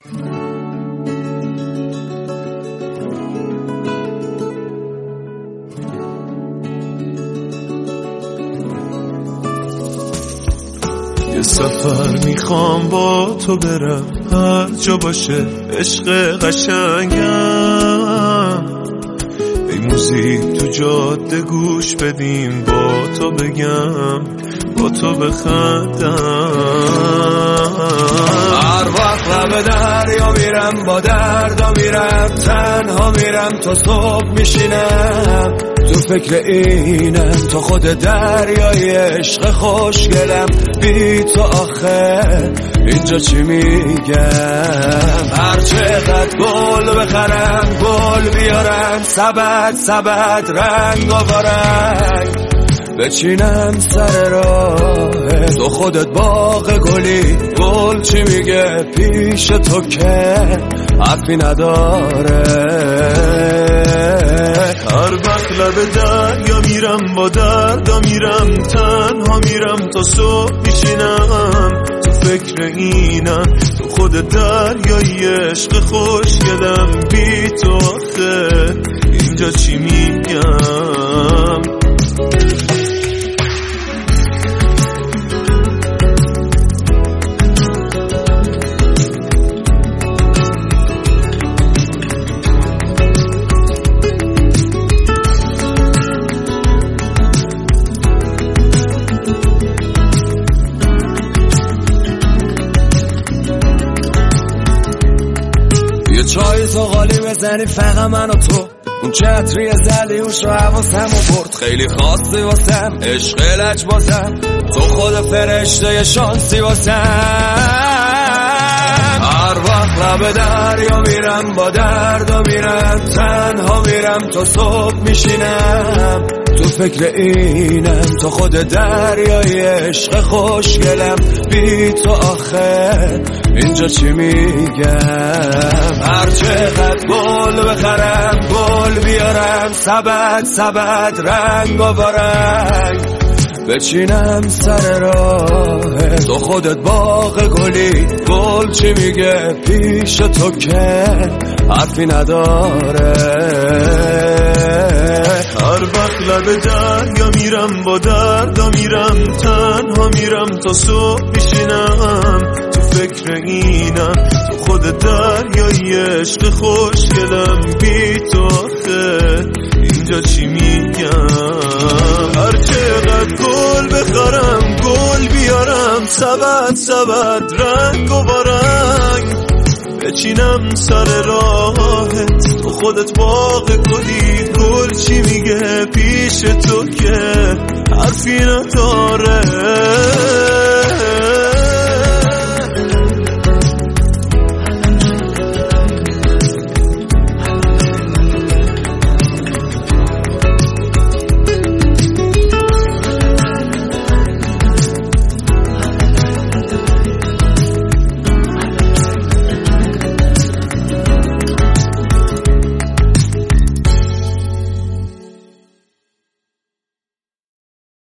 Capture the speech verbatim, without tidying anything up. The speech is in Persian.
یه سفر میخوام با تو برم، هر جا باشه عشق قشنگم. ای موزیک تو جاده گوش بدیم، با تو بگم با تو بخندم. هر وقت لب دریا میرم با دردا میرم، تنها میرم تا صبح میشینم. تو فکر اینم تو خود دریای عشق خوشگلم. بی تو آخه اینجا چی میگم؟ هر چقدر گل بخرم گل بیارم، سبد سبد رنگ و رنگ بچینم سر راه تو. خودت باغ گلی، گل چی میگه پیش تو که حرفی نداره. هر وقت لب دریا میرم با دردا میرم، تنها میرم تا صبح میشینم. تو فکر اینم تو خود دریای عشق خوشگلم. بی تو آخه اینجا چی میگم؟ یه چای زغالی بزنی فقط من و تو، اون چتری زلیوش رو حواسمو برد. خیلی خاصی واسم عشق لج بازم، تو خود فرشته شانسی واسم. هر وقت لب دریا میرم با دردا میرم، تنها میرم تا صبح میشینم. تو فکر اینم تو خود دریای عشق خوشگلم. بی تو آخه اینجا چی میگم؟ هر چقدر گل بخرم گل بیارم، سبد سبد رنگ و رنگ بچینم سر راه تو. خودت باغ گلی، گل چی میگه پیش تو که حرفی نداره. هر وقت لب دریا میرم با دردا میرم، تنها میرم تا صبح میشینم. تو فکر اینم تو خود دریای عشق خوشگلم. بی تو آخه اینجا چی میگم؟ هر چقدر گل بخرم گل بیارم، سبد سبد رنگ و رنگ بچینم سر راهت. تو خودت باغ گلی، گل چی میگه پیش تو که حرفی نداره.